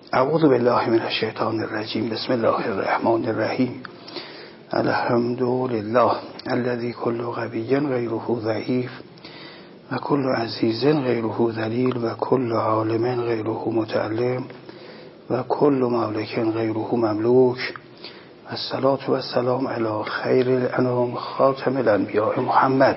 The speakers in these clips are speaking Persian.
اعوذ بالله من الشیطان الرجیم. بسم الله الرحمن الرحیم. الحمد لله الذي كل قوي غيره ضعيف و كل عزيز غيره ذليل و كل عالم غيره متعلم و كل مالك غيره مملوك. الصلاة والسلام على خير الأنام خاتم الأنبياء محمد.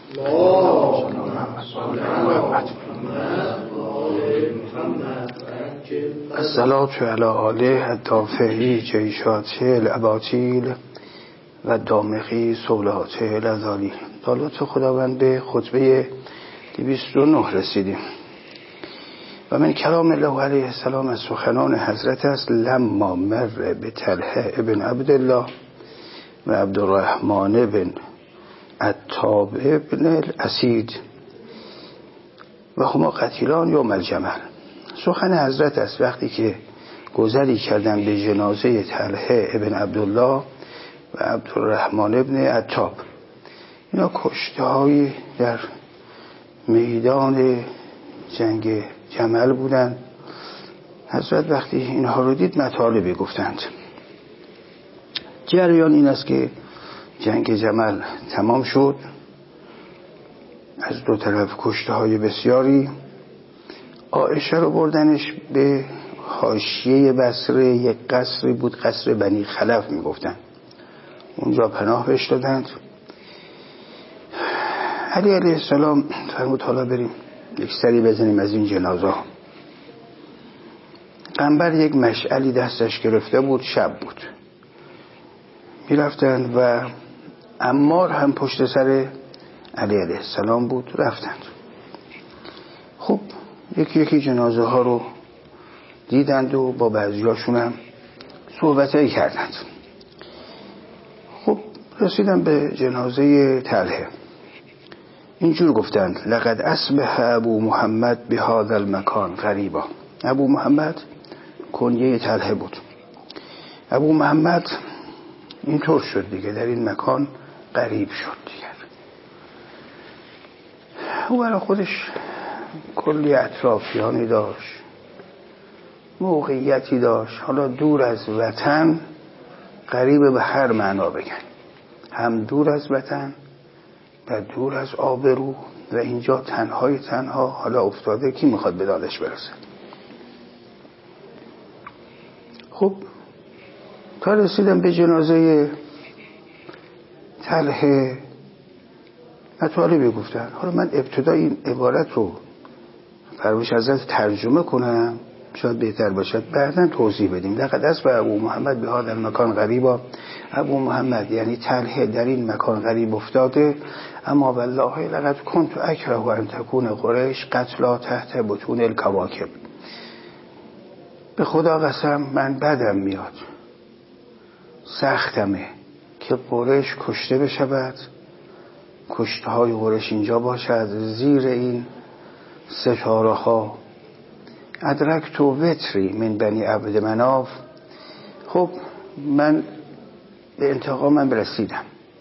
الصلاة على آله الدافعی جیشاته الاباطیل و دامغی سولاته الازالی. دالات خداوند به خطبه 209 رسیدیم. و من کلام الله علیه السلام از سخنان حضرت است. لما مر به طلحه ابن عبدالله و عبدالرحمن بن عتاب ابن الاسید و هما قتیلان یوم الجمل. سخن حضرت است وقتی که گذری کردن به جنازه طلحه ابن عبدالله و عبدالرحمن ابن عتاب. اینا کشته هایی در میدان جنگ جمل بودند. حضرت وقتی اینها رو دید مطالبی گفتند. جریان این است که جنگ جمل تمام شد، از دو طرف کشته های بسیاری. عایشه رو بردنش به حاشیه بصره، یک قصری بود، قصر بنی خلف میگفتن، اونجا پناه بهش دادند. علی علیه السلام فرمود حالا بریم یک سری بزنیم از این جنازه ها. قنبر یک مشعلی دستش گرفته بود، شب بود، میرفتند و عمار هم پشت سر علی علیه السلام بود، رفتند. خب یکی یکی جنازه ها رو دیدند و با بعضیاشون هم صحبتایی کردند. خب رسیدن به جنازه طلحه. اینجور گفتند لقد اصبح ابو محمد بهذا المکان غریبا. ابو محمد کنیه طلحه بود. ابو محمد اینطور شد دیگه، در این مکان غریب شد دیگه. او برای خودش کلی اطرافیانی داشت، موقعیتی داشت، حالا دور از وطن، غریب به هر معنا بگن، هم دور از وطن و دور از آبرو و اینجا تنهای تنها حالا افتاده، کی میخواد به دادش برسه. خب تا رسیدم به جنازه طلحه مطالبی گفتن. حالا من ابتدا این عبارت رو فرمایش حضرت ترجمه کنم، شاید بهتر باشد بعداً توضیح بدیم. لقد اصبح ابو محمد به هذا المکان غریبا. ابو محمد یعنی طلحه در این مکان غریب افتاده. اما والله لقد كنت اکره ان تكون قریش قتلا تحت بطون الکواکب. به خدا قسم من بدم میاد، سختمه که قریش کشته بشود، کشته های قریش اینجا باشد زیر این ستاره ها. ادرکت و وتری من بنی عبد مناف. خب من به انتقامم رسیدم،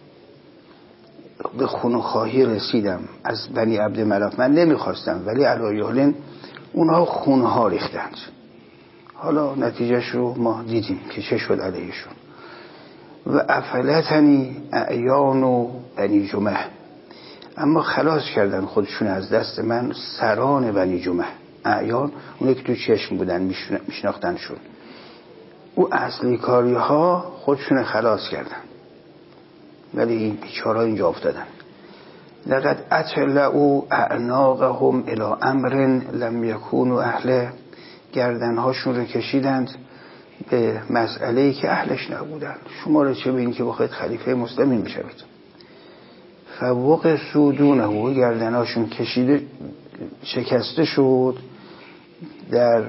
به خونخواهی رسیدم از بنی عبد مناف. من نمیخواستم ولی علایالین اونها خونها ریختند. حالا نتیجهش رو ما دیدیم که چه شد علیهشون. و افلتنی اعیان و بنی جمح. اما خلاص کردن خودشون از دست من سران بنی جمح. اعیان اونایی که تو چشم بودن میشناختنشون. او اصلی کاری ها خودشون خلاص کردن ولی این بیچارا اینجا افتادن. لقد اطلعوا اعناقهم الی امر لم یکونوا اهله. گردنهاشون رو کشیدند به مسئله‌ای که اهلش نبودن. شما رو چه بینید که بخواید خلیفه مسلمین بشوید. فوق سودونه و گردنهاشون کشیده شکسته شد. در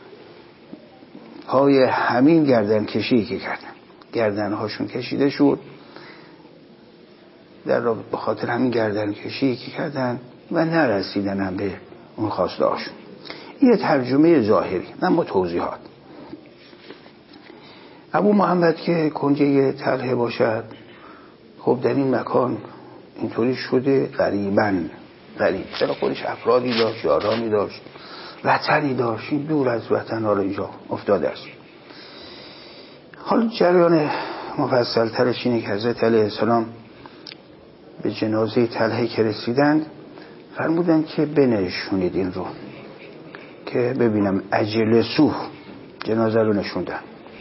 پای همین گردن کشی که کردن گردنهاشون کشیده شد، در رابطه به خاطر همین گردن کشی که کردن و نرسیدن هم به اون خواسته هاشون. این ترجمه ظاهری، اما توضیحات. ابو محمد که کنجه طلحه باشد، خب در این مکان اینطوری شده غریباً غریب. چرا خودش افرادی داشت، یارانی داشت، وطنی داشت، دور از وطن ها رو اینجا افتاده است. حالا جریان مفصل ترش اینه که حضرت علیه السلام به جنازه طلحه که رسیدند فرمودن که بنشونید این رو که ببینم. اجلسوه، جنازه رو نشوندن.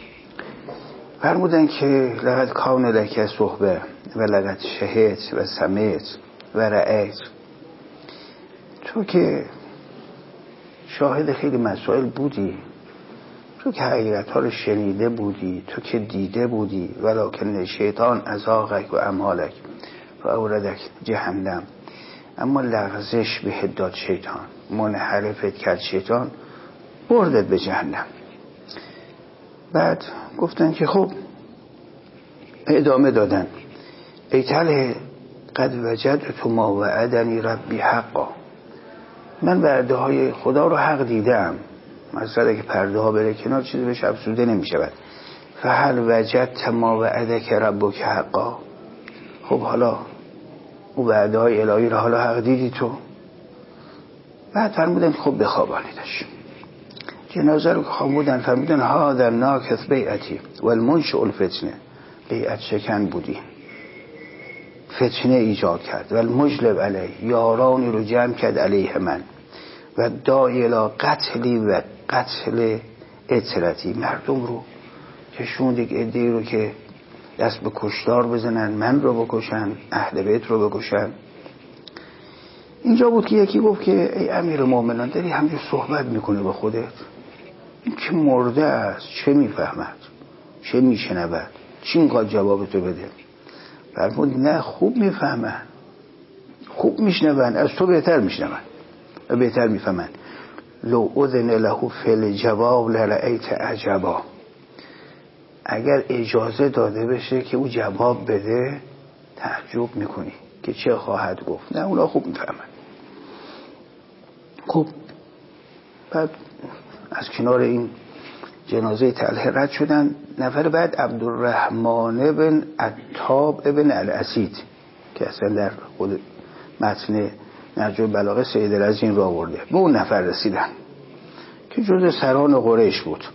فرمودن که لقد کان لک صحبه و لقد شهدت و سمعت و رأیت، تو که شاهد خیلی مسائل بودی، تو که حقیقت ها رو شنیده بودی، تو که دیده بودی، ولکن شیطان ازاغک و امهالک و اوردک جهنم، اما لغزش به هداد شیطان، منحرفت کرد شیطان، بردت به جهنم. بعد گفتن که خب، ادامه دادن ای طلحه قد وجدت ما وعدنی ربی حقا، من وعده های خدا رو حق دیدم. مثلا که پرده ها بره کنار چیزی بهش افزوده نمی شود. فهل وجدت ما وعدک ربک حقا، خب حالا او وعده های الهی رو حالا حق دیدی تو؟ بعد فرمودن خب بخوابانیدش. جنازه رو که خوابوندن فرمودن ها در ناکث بیعتی و المنشئ الفتنه، بیعت شکن بودی، فتنه ایجاد کرد. و المجلب علیه، یارانی رو جمع کرد علیه من. و داعی الی قتلی و قتل اطرتی، مردم رو کشوند یک عده‌ای رو که دست به کشتار بزنن، من رو بکشن، اهل بیت رو بکشن. اینجا بود که یکی گفت که ای امیر مومنان داری همجور صحبت میکنه با خودت؟ این که مرده است، چه میفهمد، چه میشنود، چی اینقدر جوابتو بده؟ فرمود نه، خوب میفهمن، خوب میشنون، از تو بهتر میشنون و بهتر میفهمن. لو اذن له فی الجواب لرأیت عجبا، اگر اجازه داده بشه که او جواب بده تعجب میکنی که چه خواهد گفت. نه، اونا خوب میفهمن. خب بعد از کنار این جنازه طلحه رد شدن. نفر بعد عبدالرحمن بن عتاب بن الاسید که اصلا در خود متن نهج البلاغه سید رزین را آورده، به اون نفر رسیدن که جزء سران قریش بود.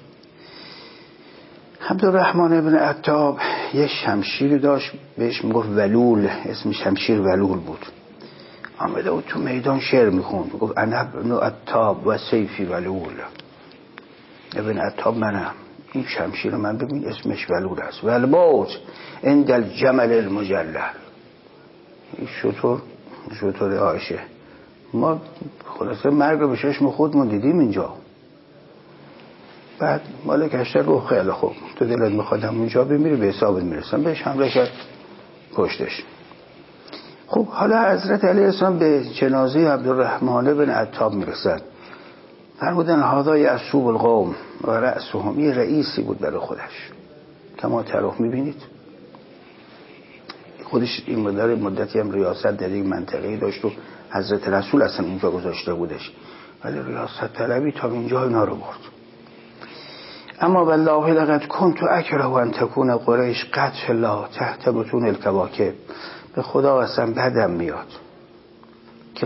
عبدالرحمن بن عتاب یه شمشیر داشت بهش میگفت ولول، اسم شمشیر ولول بود. آمده بود تو میدان شعر میخوند، میگفت انا ابن عتاب و سیفی ولول، ابن عتاب منم، این شمشیر من ببین اسمش ولول است. والموت عند الجمل المجلل، این شطور عایشه. ما خلاصه مرگ رو به چشم خودمون دیدیم اینجا. بعد مالک اشتر گفت خیلی خوب، تو دلت میخوادم اونجا بمیری، به حسابت میرسم. بهش حمله کرد، کشتش. خب حالا حضرت علیه السلام به جنازه عبدالرحمن بن عتاب میرسد. فرمودن هذا یعصوب القوم و رأسهم، یه رئیسی بود برای خودش. کما طرف میبینید خودش این مدتی هم ریاست در این منطقه داشت و حضرت رسول اصلا اونجا گذاشته بودش، ولی ریاست طلبی تا اینجا اینا رو برد. اما والله لقد كنت اکره ان تكون قریش قتل الله تحت بطون الکواکب، به خدا اصلا بدم میاد که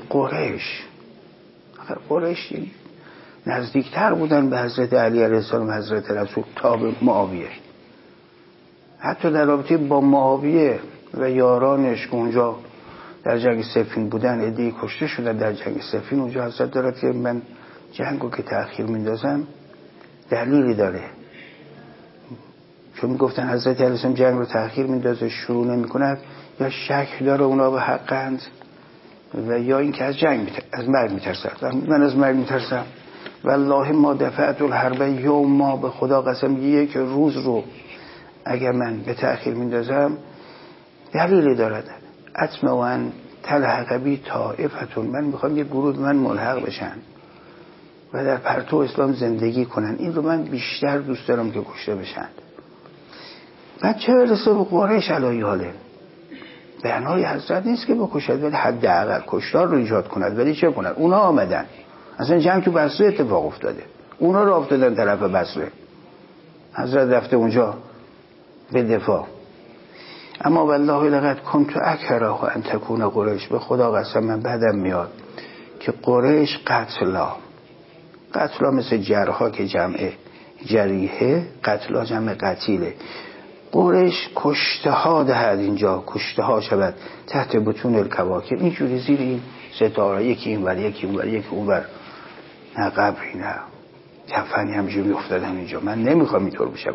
قریش نزدیکتر بودن به حضرت علی علیه السلام حضرت رسول تا به معاویه. حتی در رابطه با معاویه و یارانش که اونجا در جنگ صفین بودن، عده‌ای کشته شدن در جنگ صفین. اونجا حضرت دارد که من جنگو که تأخیر میندازم دلیلی داره، چون میگفتن حضرت علیه السلام جنگ رو تأخیر میندازه، شروع نمی کند، یا شک داره اونا به حقند و یا این که از مرگ میترسد. من از مرگ میترسم. والله ما دفعت الحرب یوم، به خدا قسم یک روز رو اگر من به تأخیر میندازم دلیلی دارد. اطمع ان تلحق بی طائفتون، من میخوام یه گروه من ملحق بشن و در پرتو اسلام زندگی کنن. این رو من بیشتر دوست دارم که کشته بشن. بعد چه برسه به قریش علیه حاله، بنای حضرت نیست که بکشد، ولی حداقل کشتار رو ایجاد کند. ولی چه کنن؟ اونا آمدن، اصلا جنگ تو بصره اتفاق افتاده، اونا رو افتادن طرف بصره، حضرت رفته اونجا به دفاع. اما والله لقد كنت اکره ان تكون قریش، به خدا قسم من بدم میاد که قریش قتلا قتلا مثل جرها که جمع جریحه، قتلا جمع قتیله. قریش کشته ها دهد، اینجا کشته ها شود تحت بطون الکواکب، اینجوری زیر این ستاره، یکی اینور یکی اونور یکی اونور. نه قبری نه کفنی همجوری افتادن اینجا. من نمیخوام اینطور بشه.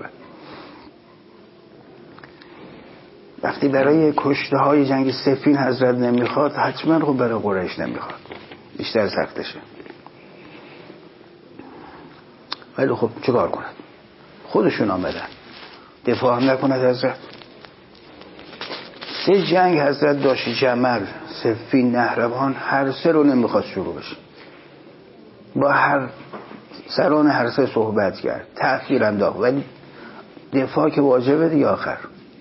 وقتی برای کشته های جنگ صفین حضرت نمیخواد، حتما خب برای قریش نمیخواد، بیشتر سختشه. ولی خب چیکار کنند؟ خودشون آمدن دفاع هم نکند حضرت. 3 جنگ حضرت داشت، جمل، صفین، نهروان، هر 3 رو نمیخواست شروع بشه. با هر سران هر 3 صحبت کرد، تأخیر انداخت، ولی دفاع که واجبه دیگه. آخر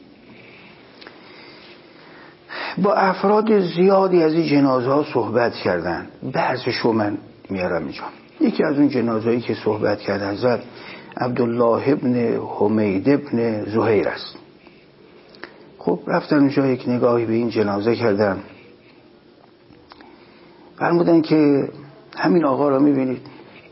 با افراد زیادی از این جنازه ها صحبت کردن. بعضشو من میارم اینجا. یکی از اون جنازه‌ای که صحبت کرد حضرت عبدالله ابن حمید ابن زهیر است. خب رفتن اونجا یک نگاهی به این جنازه کردن، فرمودن که همین آقا را میبینید،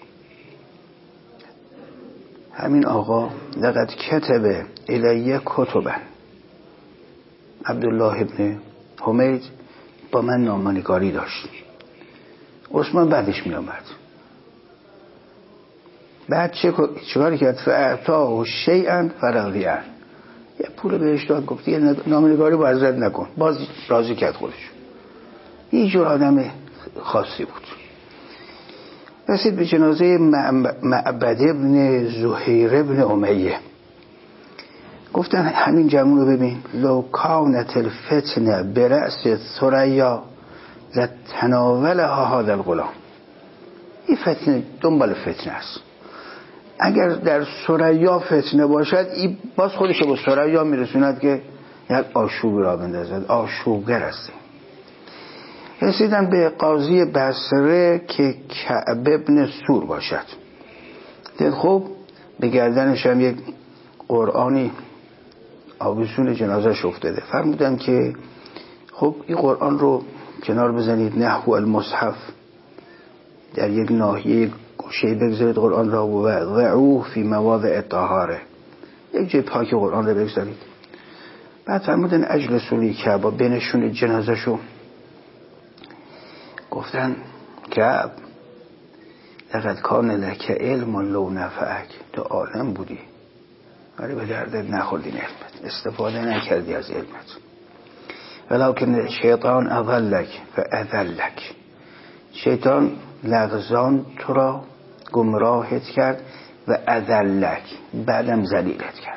همین آقا لقد کتب الیه کتبا، عبدالله ابن حمید با من نامه‌نگاری داشت. عثمان بعدش می آمد. بعد چیکار کرد؟ فاعطاه شیئا فرضیه، یه پول بهش داد، گفت یه نامه‌نگاری با حضرت نکن. باز راضی کرد خودش. یه جور آدم خاصی بود. رسید به جنازه معبد ابن زهیر ابن امیه. گفتن همین جمعون رو ببین، لو کانت الفتنه برأس ثریا لتناولها هذا الغلام. این فتنه دنبال فتنه است. اگر در ثریا فتنه باشد، این باز خودش به ثریا میرسوند که یک آشوب را بندازد. آشوبگر است. رسیدن به قاضی بصره که کعب ابن سور باشد. دید خب به گردنش هم یک قرآنی آویزون جنازش افتاده. فرمودن که خب این قرآن رو کنار بزنید، نحو المصحف در یک ناحیه گوشه بگذارید قرآن را، و وضعوه فی مواضع طهاره، یک جای پاک قرآن را بگذارید. بعد فرمودن اجلسوا لیکعب، بنشون جنازه شو. گفتن کعب لقد کان لک علم لو نفعک، تو عالم بودی ولی به دردت نخوردی، علمت استفاده نکردی از علمت. ولکن شیطان اضلک فاذلک، شیطان لغزان تو را، گمراهت کرد، و اذلک بعدم ذلیلت کرد.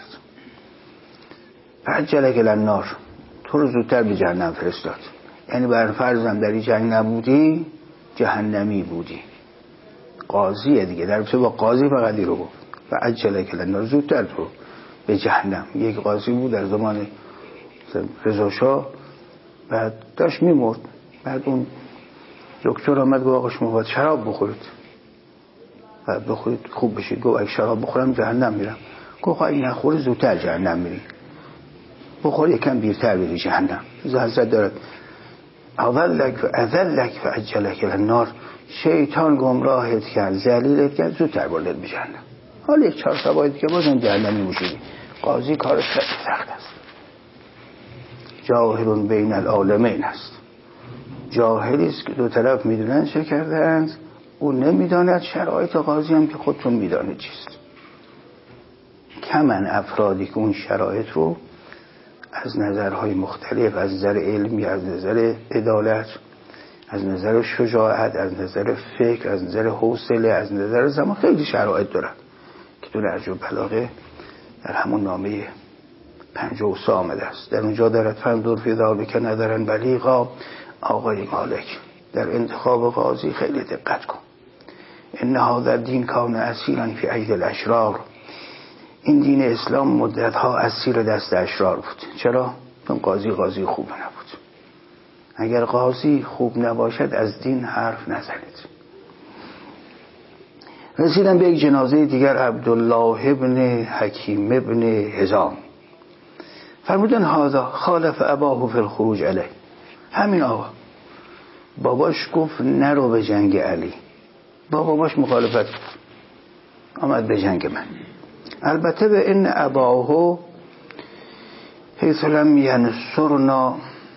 فعجلک النار، تو رو زودتر به جهنم فرستاد. یعنی بر فرضم در این جنگ نبودی جهنمی بودی. قاضیه دیگه، در رابطه با قاضی فقط این رو گفت فعجلک النار، زودتر تو به جهنم. یک قاضی بود در زمان رضا شاه، بعد داشت میمرد. بعد اون دکتر آمد گفت آقا شما باید شراب بخورید، بعد بخورید خوب بشید. گفت اگه شراب بخورم جهنم میرم. گفت اگه نخوری زودتر جهنم میری، بخور یکم دیرتر بری جهنم. حضرت دارد اولک و اذلک و اجلک النار، شیطان گمراهت کرد، ذلیلت کرد، زودتر بردت به جهنم. حالا یک 4 سبایت که بازم جهنمی میشید. قاضی کارش سخت است. جاهل بین العالمین است. جاهلی است که دو طرف میدونن چه کردند، او نمیداند. شرایط قاضی هم که خودتون میدانید چیست. کمن افرادی که اون شرایط رو از نظرهای مختلف، از نظر علمی، از نظر عدالت، از نظر شجاعت، از نظر فکر، از نظر حوصله، از نظر زمان، خیلی شرایط دارن که تو نهج البلاغه در همون نامه 53 آمده است. در اونجا دارد فندور فی ذلک نظرا بلیغا. آقای مالک در انتخاب قاضی خیلی دقت کن. ان هذا الدین کان اسیرا فی اید الاشرار، این دین اسلام مدتها اسیر دست اشرار بود. چرا؟ چون قاضی خوب نبود. اگر قاضی خوب نباشد از دین حرف نزنید. رسیدن به یک جنازه دیگر، عبدالله ابن حکیم ابن حزام. فرمودن هذا خالف اباه فی الخروج علیه، همین آقا باباش گفت نرو به جنگ علی، باباش مخالفت کرد. آمد به جنگ من. البته به این اباهو حیث لم ینصرنا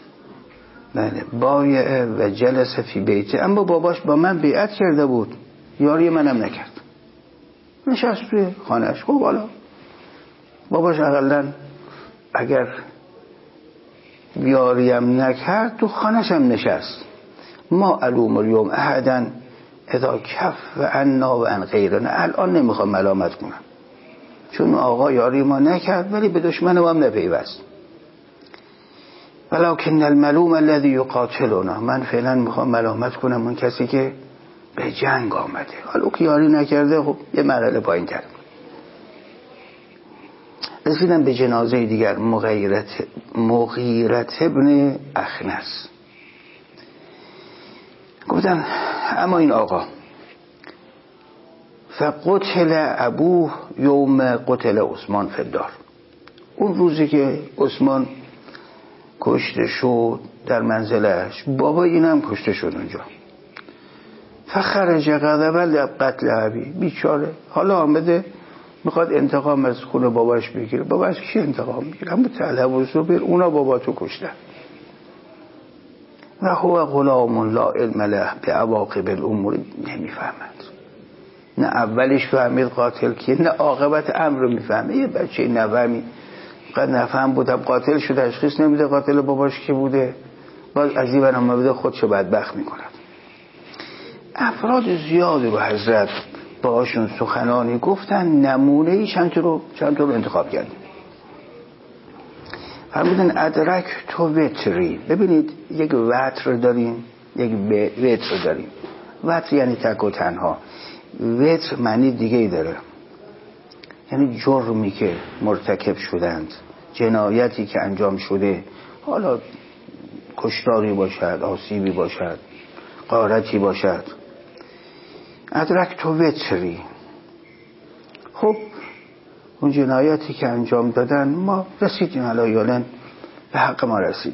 بایع و جلس فی بیته، اما باباش با من بیعت کرده بود، یاری منم نکرد، نشست توی خانهش. خب حالا باباش اقلا اگر یاریم نکرد تو خانهش هم نشست. ما علوم اليوم احدا اذا کف و عنا و عن غیرنا، الان نمیخوام ملامت کنم چون آقا یاری ما نکرد ولی به دشمن ما هم نپیوست. ولکن الملوم الذی یقاتلنا، من فعلا میخوام ملامت کنم اون کسی که به جنگ آمده، حالا که یاری نکرده خب یه مرحله پایین تر. رسیدم به جنازه دیگر، مغیرت ابن اخنس. گفتن اما این آقا فقتل ابوه یوم قتل عثمان فی الدار، اون روزی که عثمان کشته شد در منزلش، بابا اینم کشته شد اونجا. فخرج غضبا لقتل ابی، بیچاره حالا آمده میخواد انتقام از خون باباش بگیره. باباش کی انتقام میگیره؟ همون طلحه و زبیر، اونا بابا تو کشتن. و هو غلام لا علم له به عواقب الامور، نمیفهمد، نه اولش فهمید قاتل کیه، نه عاقبت امر رو میفهمه. یه بچه نفهمی قد نفهم بودم قاتل شده، تشخیص نمیده قاتل باباش کی بوده، باز از این برنامه بده خودشو بدبخت میکنه. افراد زیادی با حضرت باشون سخنانی گفتن، نمونه ای چند تا رو انتخاب کردیم. فرمودن ادرک تو وتری، ببینید یک وتر داریم، یک وتر داریم. وتر یعنی تک و تنها، وتر معنی دیگه ای داره، یعنی جرمی که مرتکب شدند، جنایتی که انجام شده، حالا کشتاری باشد، آسیبی باشد، غارتی باشد. ادرک تو وتری، خب اون جنایتی که انجام دادن ما رسیدیم، علایالن به حق ما رسید.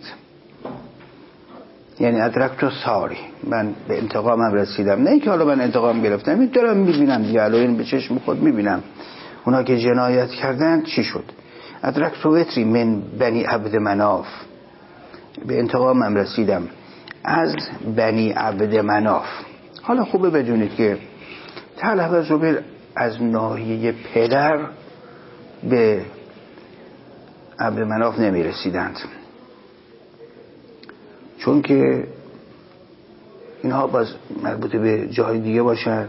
یعنی ادرک تو ساری، من به انتقامم رسیدم، نه اینکه حالا من انتقام گرفتم، این دارم میبینم دیگه، علایالن به چشم خود میبینم اونا که جنایت کردن چی شد. ادرک تو وتری من بنی عبد مناف، به انتقامم رسیدم از بنی عبد مناف. حالا خوبه بدونید که طلحه و زبیر از ناحیه پدر به عبد مناف نمی رسیدند، چون که اینها باز مربوط به جای دیگه باشن،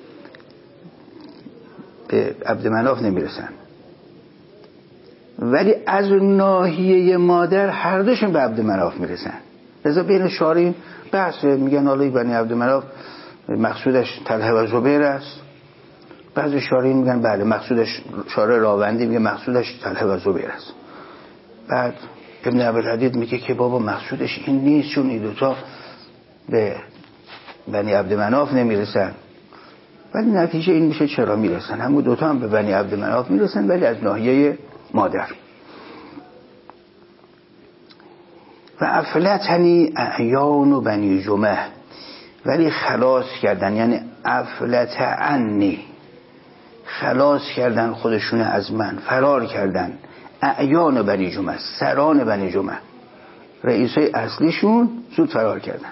به عبد مناف نمی رسن. ولی از ناحیه مادر هر دوشون به عبد مناف می رسن. لذا بین شارین بحثه، میگن حالا بنی عبد مناف مقصودش طلحه و زبیر است، بعضی شارین میگن بله مقصودش، شارع راوندی میگه مقصودش طلحه و زبیر است. بعد ابن عبدالحدید میگه که بابا مقصودش این نیست، چون این دوتا به بنی عبد مناف نمیرسن. ولی نتیجه این میشه چرا میرسن، همون دوتا هم به بنی عبد مناف میرسن ولی از ناحیه مادر. و افلتنی اعیان و بنی جمه، ولی خلاص کردن، یعنی افلت عنی، خلاص کردن خودشون از من، فرار کردن. اعیان بنی جمه، سران بنی جمه، رئیسای اصلیشون زود فرار کردن.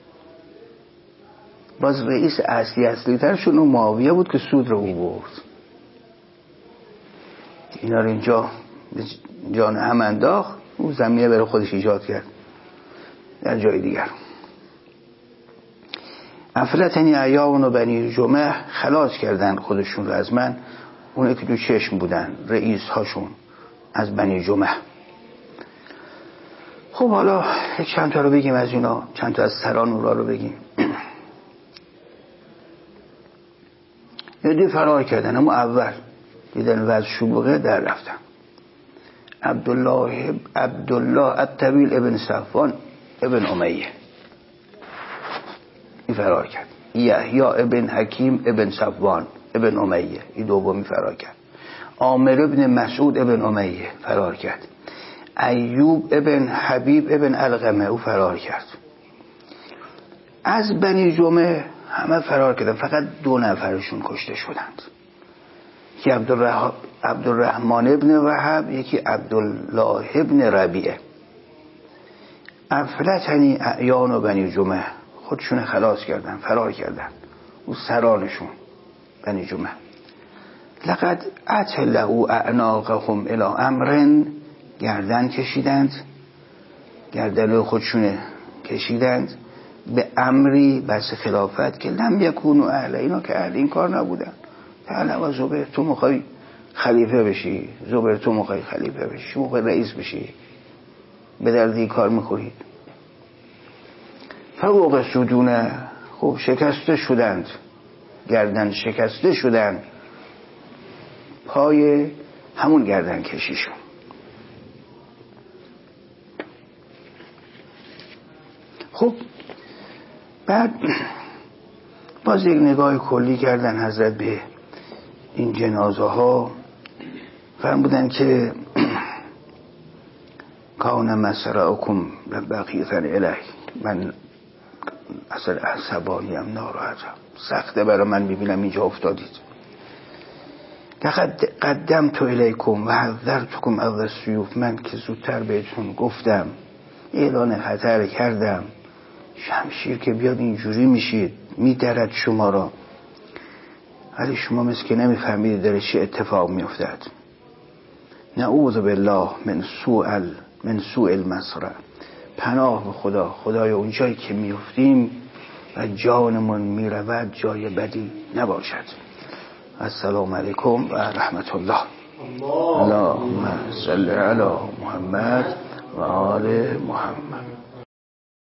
باز رئیس اصلی ترشون اون معاویه بود که سود رو برد. اینا رو اینجا جان هم انداخت، اون زمینه برای خودش ایجاد کرد در جای دیگر. افلتنی اعیان و بنی جمه، خلاص کردن خودشون رو از من، اونه که تو چشم بودن، رئیس هاشون از بنی جمه. خب حالا چند تا رو بگیم از اینا، چند تا از سران اورا رو بگیم. یه فرار کردن، اما اول دیدن وضع شلوغه در رفتن. عبدالله الطویل ابن صفوان ابن امیه این فرار کرد. یحیی ابن حکیم ابن صفوان ابن امیه این دومی فرار کرد. عامر ابن مسعود ابن امیه فرار کرد. ایوب ابن حبیب ابن علقمه او فرار کرد. از بنی جمه همه فرار کردن، فقط 2 نفرشون کشته شدند. یکی عبدالرحمن ابن وهب، یکی عبدالله ابن ربیعه. افلتنی اعیان و بنی جمعه، خودشون خلاص کردن، فرار کردن، او سرانشون بنی جمعه. لقد اتلعوا اعناقهم الی امرن، گردن کشیدند، گردن خودشون کشیدند به امری، بس خلافت که لم یکونوا اهل، اینا که اهل این کار نبودن. تعالی زبیر، تو میخوای خلیفه بشی، زبیر تو میخوای خلیفه بشی، میخوای رئیس بشی، به درد این کار میخورید. فوق سودونه، خب شکسته شدند، گردن شکسته شدند پای همون گردن کشیشون. خب بعد باز یک نگاه کلی کردن حضرت به این جنازه ها، فرمودن که کان مسرعکم لبقیتن الیه، من اصلا عصبانیم، ناراحتم، سخته برای من، میبینم اینجا افتادید. لقد قدمت الیکم و حذرتکم از السیوف، من که زودتر بهتون گفتم، اعلان خطر کردم، شمشیر که بیاد اینجوری میشید، میدرد شما را، ولی شما مثل که نمیفهمید داره چه اتفاق میافتد. نعوذ بالله من سوء المصرع، پناه به خدا، خدای اونجایی که میفتیم و جانمون میرود جای بدی نباشد. السلام علیکم و رحمت الله. اللهم صل علی محمد و آل محمد.